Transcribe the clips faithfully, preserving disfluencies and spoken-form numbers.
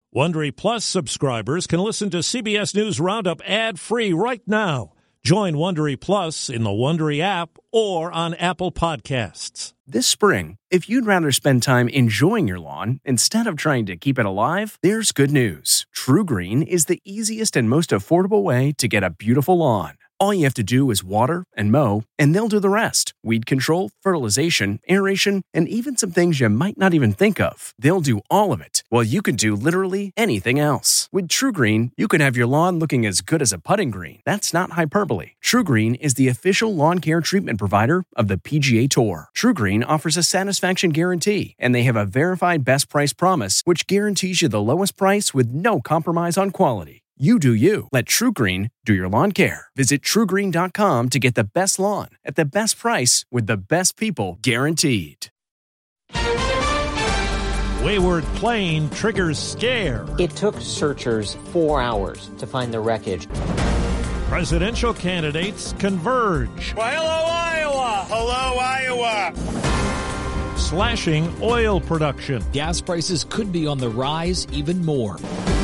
Wondery Plus subscribers can listen to C B S News Roundup ad-free right now. Join Wondery Plus in the Wondery app or on Apple Podcasts. This spring, if you'd rather spend time enjoying your lawn instead of trying to keep it alive, there's good news. True Green is the easiest and most affordable way to get a beautiful lawn. All you have to do is water and mow, and they'll do the rest. Weed control, fertilization, aeration, and even some things you might not even think of. They'll do all of it, while you can do literally anything else. With True Green, you can have your lawn looking as good as a putting green. That's not hyperbole. True Green is the official lawn care treatment provider of the P G A Tour. True Green offers a satisfaction guarantee, and they have a verified best price promise, which guarantees you the lowest price with no compromise on quality. You do you. Let True Green do your lawn care. Visit true green dot com to get the best lawn at the best price with the best people guaranteed. Wayward plane triggers scare. It took searchers four hours to find the wreckage. Presidential candidates converge. Well, hello, Iowa. Hello, Iowa. Slashing oil production. Gas prices could be on the rise even more.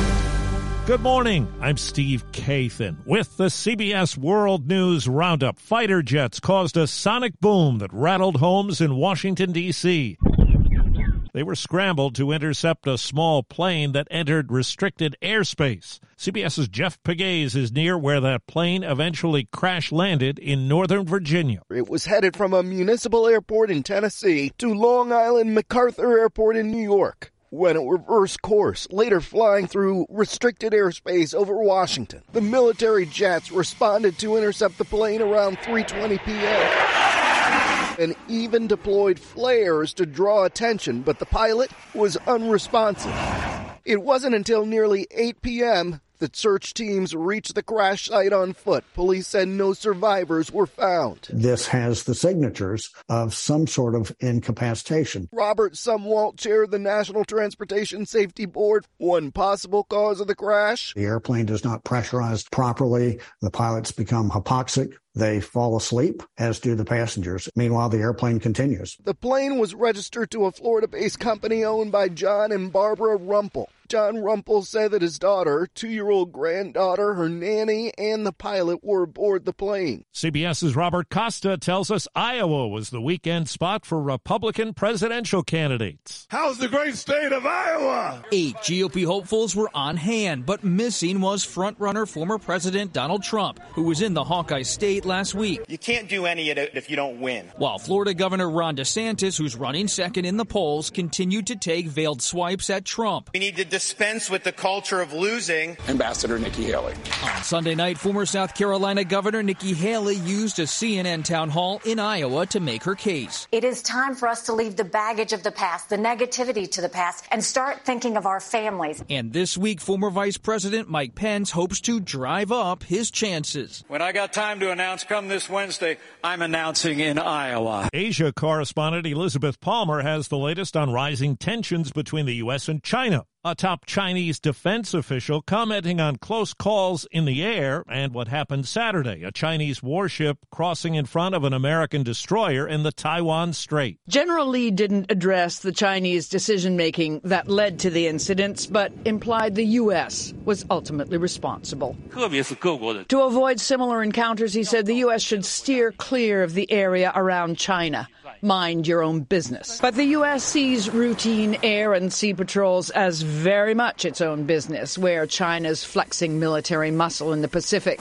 Good morning. I'm Steve Kathan with the C B S World News Roundup. Fighter jets caused a sonic boom that rattled homes in Washington, D C They were scrambled to intercept a small plane that entered restricted airspace. CBS's Jeff Pegues is near where that plane eventually crash-landed in Northern Virginia. It was headed from a municipal airport in Tennessee to Long Island MacArthur Airport in New York, when it reversed course, later flying through restricted airspace over Washington. The military jets responded to intercept the plane around three twenty p.m. and even deployed flares to draw attention, but the pilot was unresponsive. It wasn't until nearly eight p.m. that search teams reached the crash site on foot. Police said no survivors were found. This has the signatures of some sort of incapacitation. Robert Sumwalt chaired the National Transportation Safety Board. One possible cause of the crash: the airplane is not pressurized properly. The pilots become hypoxic. They fall asleep, as do the passengers. Meanwhile, the airplane continues. The plane was registered to a Florida-based company owned by John and Barbara Rumpel. John Rumpel said that his daughter, two-year-old granddaughter, her nanny, and the pilot were aboard the plane. CBS's Robert Costa tells us Iowa was the weekend spot for Republican presidential candidates. How's the great state of Iowa? Eight G O P hopefuls were on hand, but missing was frontrunner former President Donald Trump, who was in the Hawkeye State last week. You can't do any of it if you don't win. While Florida Governor Ron DeSantis, who's running second in the polls, continued to take veiled swipes at Trump. We need to dispense with the culture of losing. Ambassador Nikki Haley. On Sunday night, former South Carolina Governor Nikki Haley used a C N N town hall in Iowa to make her case. It is time for us to leave the baggage of the past, the negativity to the past, and start thinking of our families. And this week, former Vice President Mike Pence hopes to drive up his chances. When I got time to announce come this Wednesday, I'm announcing in Iowa. Asia correspondent Elizabeth Palmer has the latest on rising tensions between the U S and China. A top Chinese defense official commenting on close calls in the air and what happened Saturday, a Chinese warship crossing in front of an American destroyer in the Taiwan Strait. General Lee didn't address the Chinese decision-making that led to the incidents, but implied the U S was ultimately responsible. To avoid similar encounters, he said the U S should steer clear of the area around China. Mind your own business. But the U S sees routine air and sea patrols as very much its own business, where China's flexing military muscle in the Pacific.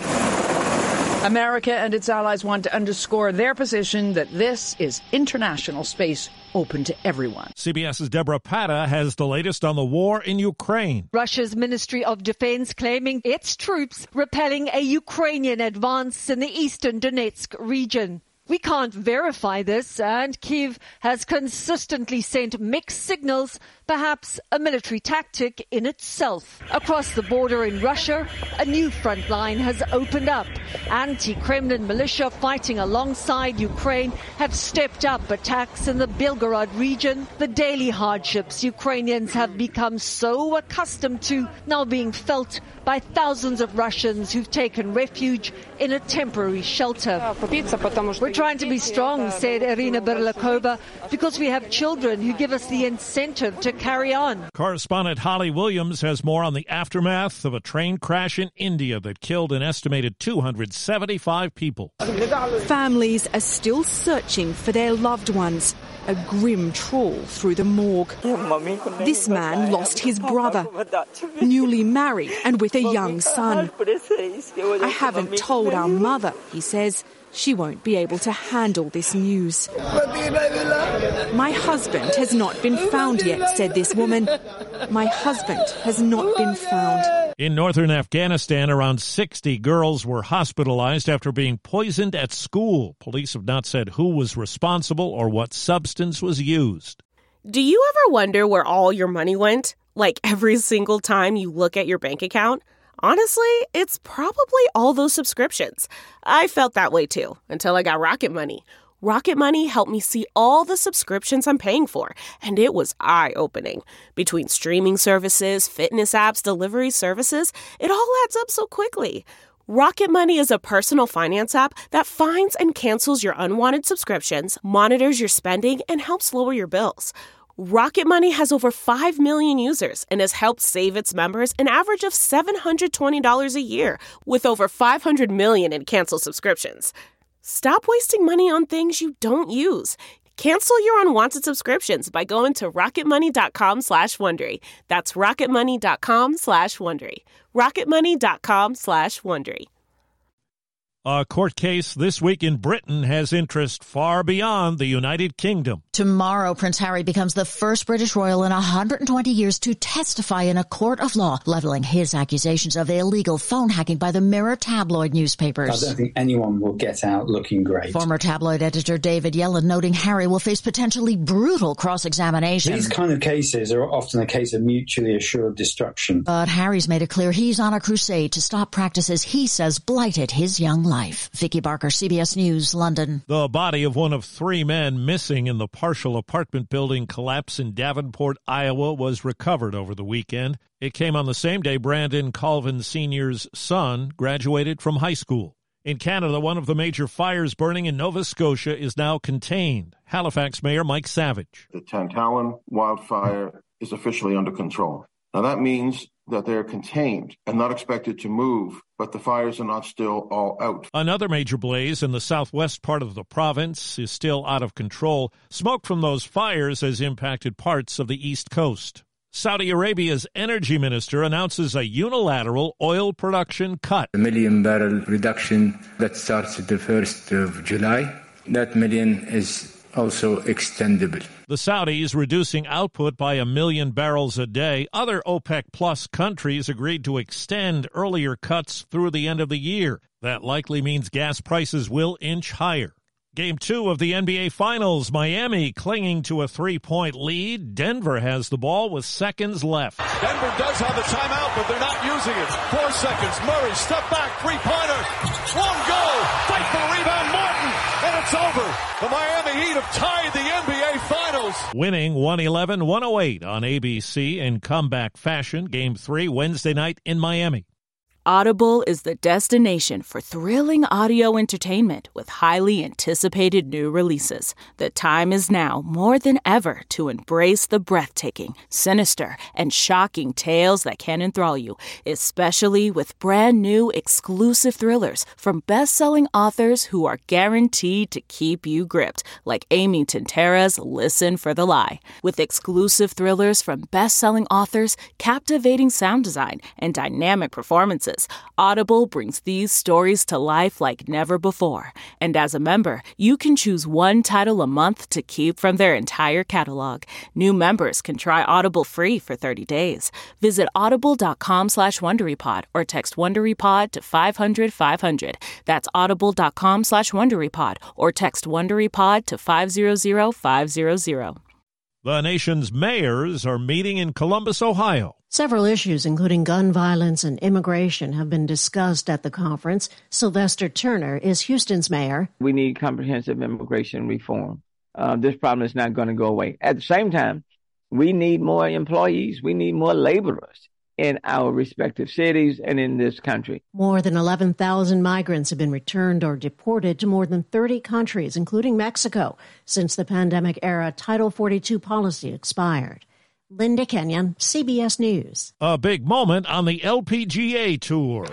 America and its allies want to underscore their position that this is international space open to everyone. CBS's Deborah Patta has the latest on the war in Ukraine. Russia's Ministry of Defense claiming its troops repelling a Ukrainian advance in the eastern Donetsk region. We can't verify this, and Kyiv has consistently sent mixed signals, perhaps a military tactic in itself. Across the border in Russia, a new front line has opened up. Anti-Kremlin militia fighting alongside Ukraine have stepped up attacks in the Belgorod region. The daily hardships Ukrainians have become so accustomed to now being felt by thousands of Russians who've taken refuge in a temporary shelter. We're trying to be strong, said Irina Berlakova, because we have children who give us the incentive to carry on. Correspondent Holly Williams has more on the aftermath of a train crash in India that killed an estimated two hundred seventy-five people. Families are still searching for their loved ones. A grim trawl through the morgue. This man lost his brother, newly married and with a young son. I haven't told our mother, he says. She won't be able to handle this news. My husband has not been found yet, said this woman. My husband has not been found. In northern Afghanistan, around sixty girls were hospitalized after being poisoned at school. Police have not said who was responsible or what substance was used. Do you ever wonder where all your money went? Like every single time you look at your bank account? Honestly, it's probably all those subscriptions. I felt that way too, until I got Rocket Money. Rocket Money helped me see all the subscriptions I'm paying for, and it was eye-opening. Between streaming services, fitness apps, delivery services, it all adds up so quickly. Rocket Money is a personal finance app that finds and cancels your unwanted subscriptions, monitors your spending, and helps lower your bills. Rocket Money has over five million users and has helped save its members an average of seven hundred twenty dollars a year, with over five hundred million in canceled subscriptions. Stop wasting money on things you don't use. Cancel your unwanted subscriptions by going to rocketmoney.com slash Wondery. That's rocketmoney.com slash Wondery. rocketmoney.com slash Wondery. A court case this week in Britain has interest far beyond the United Kingdom. Tomorrow, Prince Harry becomes the first British royal in one hundred twenty years to testify in a court of law, leveling his accusations of illegal phone hacking by the Mirror tabloid newspapers. I don't think anyone will get out looking great. Former tabloid editor David Yellen noting Harry will face potentially brutal cross-examination. These kind of cases are often a case of mutually assured destruction. But Harry's made it clear he's on a crusade to stop practices he says blighted his young life. Life. Vicky Barker, C B S News, London. The body of one of three men missing in the partial apartment building collapse in Davenport, Iowa, was recovered over the weekend. It came on the same day Brandon Colvin Senior's son graduated from high school. In Canada, one of the major fires burning in Nova Scotia is now contained. Halifax Mayor Mike Savage. The Tantallon wildfire is officially under control. Now that means that they're contained and not expected to move, but the fires are not still all out. Another major blaze in the southwest part of the province is still out of control. Smoke from those fires has impacted parts of the east coast. Saudi Arabia's energy minister announces a unilateral oil production cut. A million barrel reduction that starts at the first of July. That million is also extendable. The Saudis reducing output by a million barrels a day. Other OPEC Plus countries agreed to extend earlier cuts through the end of the year. That likely means gas prices will inch higher. Game two of the N B A Finals, Miami clinging to a three-point lead. Denver has the ball with seconds left. Denver does have a timeout, but they're not using it. Four seconds. Murray, step back, three-pointer. One goal. Fight for the rebound, Martin. And it's over. The Miami Heat have tied the N B A Finals. Winning one eleven one oh eight on A B C in comeback fashion. Game three Wednesday night in Miami. Audible is the destination for thrilling audio entertainment with highly anticipated new releases. The time is now more than ever to embrace the breathtaking, sinister, and shocking tales that can enthrall you, especially with brand new exclusive thrillers from best-selling authors who are guaranteed to keep you gripped, like Amy Tintera's Listen for the Lie. With exclusive thrillers from best-selling authors, captivating sound design, and dynamic performances, Audible brings these stories to life like never before. And as a member, you can choose one title a month to keep from their entire catalog. New members can try Audible free for thirty days. Visit audible.com slash WonderyPod or text WonderyPod to five hundred five hundred. That's audible.com slash WonderyPod or text WonderyPod to five hundred five hundred. The nation's mayors are meeting in Columbus, Ohio. Several issues, including gun violence and immigration, have been discussed at the conference. Sylvester Turner is Houston's mayor. We need comprehensive immigration reform. Uh, this problem is not going to go away. At the same time, we need more employees. We need more laborers. in our respective cities and in this country. More than eleven thousand migrants have been returned or deported to more than thirty countries, including Mexico, since the pandemic-era Title forty-two policy expired. Linda Kenyon, C B S News. A big moment on the L P G A Tour.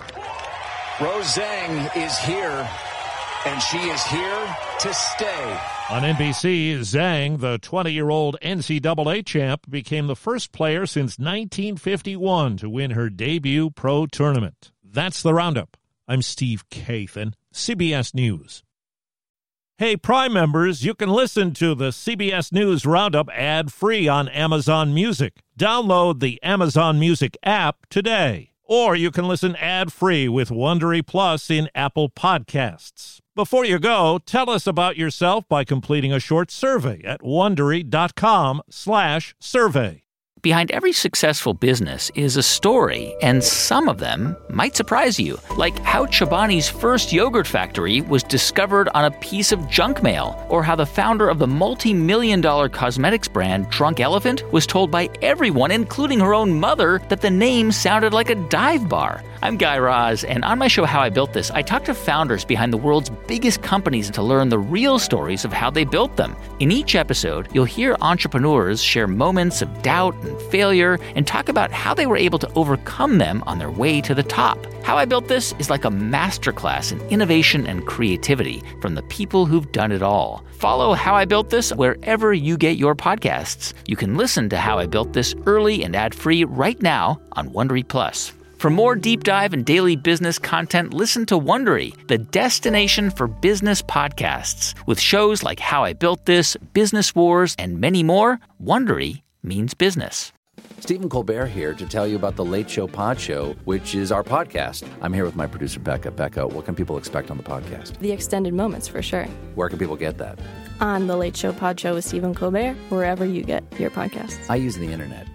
Rose Zhang is here, and she is here to stay. On N B C, Zhang, the twenty-year-old N C double A champ, became the first player since nineteen fifty-one to win her debut pro tournament. That's the Roundup. I'm Steve Kathan, C B S News. Hey, Prime members, you can listen to the C B S News Roundup ad-free on Amazon Music. Download the Amazon Music app today. Or you can listen ad-free with Wondery Plus in Apple Podcasts. Before you go, tell us about yourself by completing a short survey at Wondery.com slash survey. Behind every successful business is a story, and some of them might surprise you. Like how Chobani's first yogurt factory was discovered on a piece of junk mail, or how the founder of the multi-million dollar cosmetics brand Drunk Elephant was told by everyone, including her own mother, that the name sounded like a dive bar. I'm Guy Raz, and on my show How I Built This, I talk to founders behind the world's biggest companies to learn the real stories of how they built them. In each episode, you'll hear entrepreneurs share moments of doubt and failure and talk about how they were able to overcome them on their way to the top. How I Built This is like a masterclass in innovation and creativity from the people who've done it all. Follow How I Built This wherever you get your podcasts. You can listen to How I Built This early and ad-free right now on Wondery Plus. For more deep dive and daily business content, listen to Wondery, the destination for business podcasts. With shows like How I Built This, Business Wars, and many more, Wondery means business. Stephen Colbert here to tell you about the Late Show Pod Show, which is our podcast. I'm here with my producer, Becca. Becca, what can people expect on the podcast? The extended moments, for sure. Where can people get that? On the Late Show Pod Show with Stephen Colbert, wherever you get your podcasts. I use the internet.